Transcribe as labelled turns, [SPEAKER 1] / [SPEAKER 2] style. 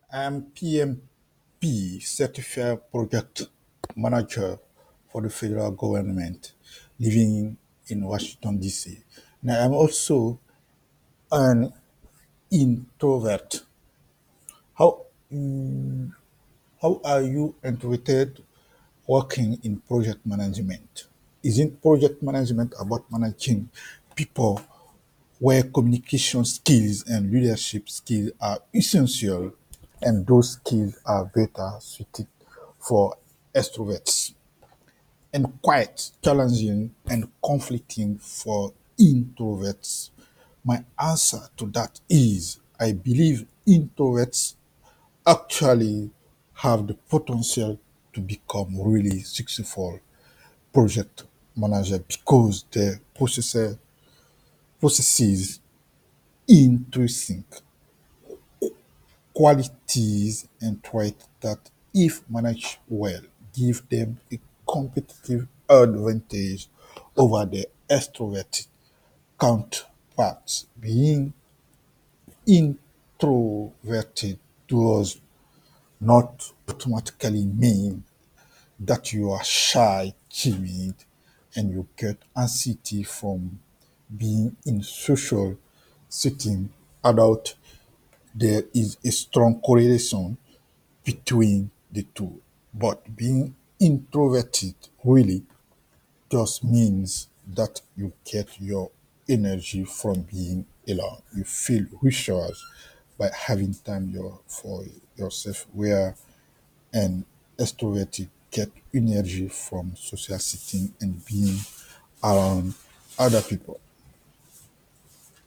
[SPEAKER 1] I'm PMP certified project manager for the federal government living in Washington, D.C. Now, I'm also an introvert. How, how are you introverted working in project management? Isn't project management about managing people where communication skills and leadership skills are essential, and those skills are better suited for extroverts, and quite challenging and conflicting for introverts? My answer to that is I believe introverts actually have the potential to become really successful project manager because they possesses intrinsic qualities and traits that, if managed well, give them a competitive advantage over their extroverted counterparts. Being introverted does not automatically mean that you are shy, timid, and you get anxiety from being in social setting. Adult, there is a strong correlation between the two. But being introverted really just means that you get your energy from being alone. You feel recharged by having time for yourself, where an extroverted get energy from social setting and being around other people.